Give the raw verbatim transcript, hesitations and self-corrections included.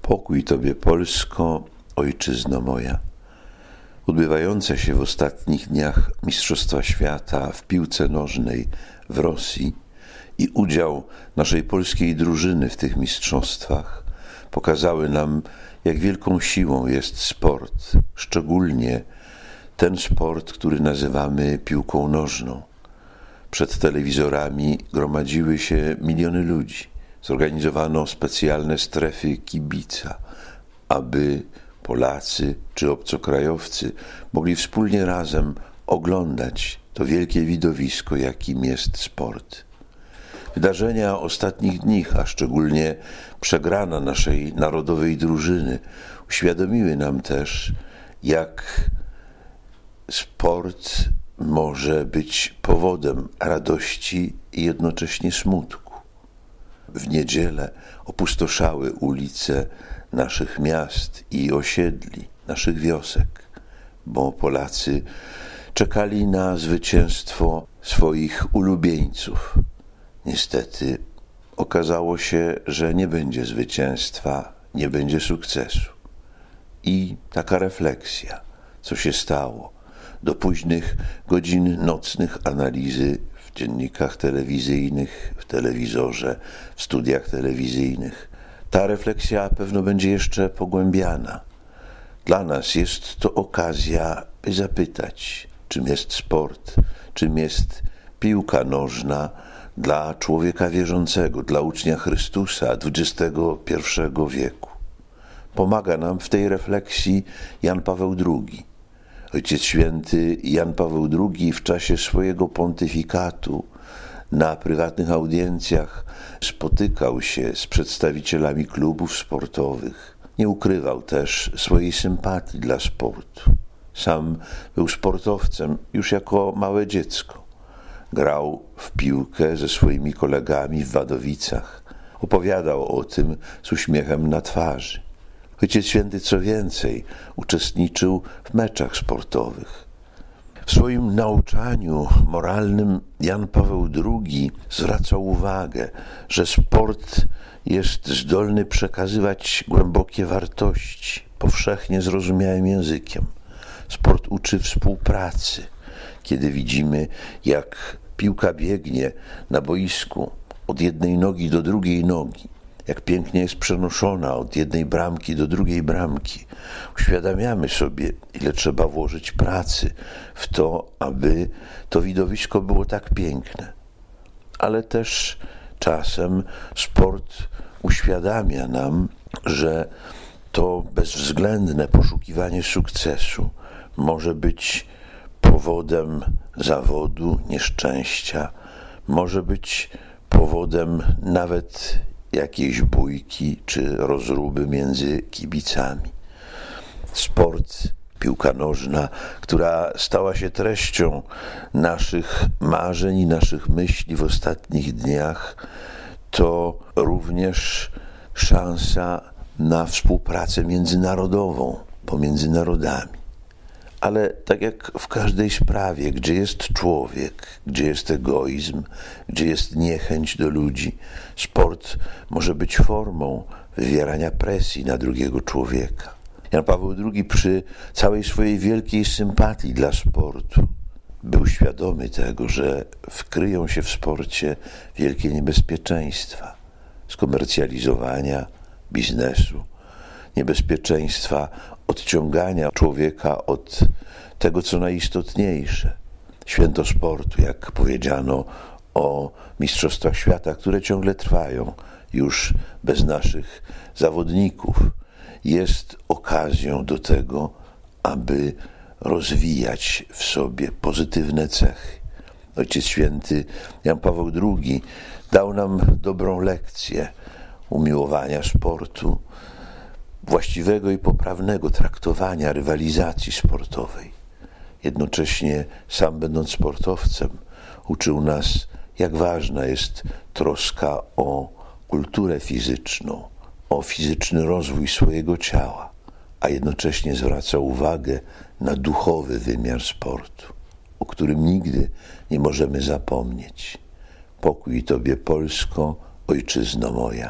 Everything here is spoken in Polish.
Pokój Tobie, Polsko, ojczyzno moja. Odbywające się w ostatnich dniach Mistrzostwa Świata w piłce nożnej w Rosji i udział naszej polskiej drużyny w tych mistrzostwach pokazały nam, jak wielką siłą jest sport, szczególnie ten sport, który nazywamy piłką nożną. Przed telewizorami gromadziły się miliony ludzi. Zorganizowano specjalne strefy kibica, aby Polacy czy obcokrajowcy mogli wspólnie razem oglądać to wielkie widowisko, jakim jest sport. Wydarzenia ostatnich dni, a szczególnie przegrana naszej narodowej drużyny, uświadomiły nam też, jak sport może być powodem radości i jednocześnie smutku. W niedzielę opustoszały ulice naszych miast i osiedli, naszych wiosek, bo Polacy czekali na zwycięstwo swoich ulubieńców. Niestety okazało się, że nie będzie zwycięstwa, nie będzie sukcesu. I taka refleksja, co się stało, do późnych godzin nocnych analizy w dziennikach telewizyjnych, w telewizorze, w studiach telewizyjnych. Ta refleksja pewno będzie jeszcze pogłębiana. Dla nas jest to okazja, by zapytać, czym jest sport, czym jest piłka nożna dla człowieka wierzącego, dla ucznia Chrystusa dwudziestego pierwszego wieku. Pomaga nam w tej refleksji Jan Paweł drugi. Ojciec Święty Jan Paweł drugi w czasie swojego pontyfikatu na prywatnych audiencjach spotykał się z przedstawicielami klubów sportowych. Nie ukrywał też swojej sympatii dla sportu. Sam był sportowcem już jako małe dziecko. Grał w piłkę ze swoimi kolegami w Wadowicach. Opowiadał o tym z uśmiechem na twarzy. Ojciec Święty, co więcej, uczestniczył w meczach sportowych. W swoim nauczaniu moralnym Jan Paweł drugi zwracał uwagę, że sport jest zdolny przekazywać głębokie wartości, powszechnie zrozumiałym językiem. Sport uczy współpracy. Kiedy widzimy, jak piłka biegnie na boisku od jednej nogi do drugiej nogi, jak pięknie jest przenoszona od jednej bramki do drugiej bramki, uświadamiamy sobie, ile trzeba włożyć pracy w to, aby to widowisko było tak piękne. Ale też czasem sport uświadamia nam, że to bezwzględne poszukiwanie sukcesu może być powodem zawodu, nieszczęścia, może być powodem nawet jakiejś bójki czy rozruby między kibicami. Sport, piłka nożna, która stała się treścią naszych marzeń i naszych myśli w ostatnich dniach, to również szansa na współpracę międzynarodową pomiędzy narodami. Ale tak jak w każdej sprawie, gdzie jest człowiek, gdzie jest egoizm, gdzie jest niechęć do ludzi, sport może być formą wywierania presji na drugiego człowieka. Jan Paweł drugi przy całej swojej wielkiej sympatii dla sportu był świadomy tego, że wkryją się w sporcie wielkie niebezpieczeństwa skomercjalizowania, biznesu, niebezpieczeństwa odciągania człowieka od tego, co najistotniejsze. Święto sportu, jak powiedziano o Mistrzostwach Świata, które ciągle trwają, już bez naszych zawodników, jest okazją do tego, aby rozwijać w sobie pozytywne cechy. Ojciec Święty Jan Paweł drugi dał nam dobrą lekcję umiłowania sportu, właściwego i poprawnego traktowania rywalizacji sportowej. Jednocześnie sam będąc sportowcem uczył nas, jak ważna jest troska o kulturę fizyczną, o fizyczny rozwój swojego ciała, a jednocześnie zwracał uwagę na duchowy wymiar sportu, o którym nigdy nie możemy zapomnieć. Pokój Tobie, Polsko, ojczyzno moja.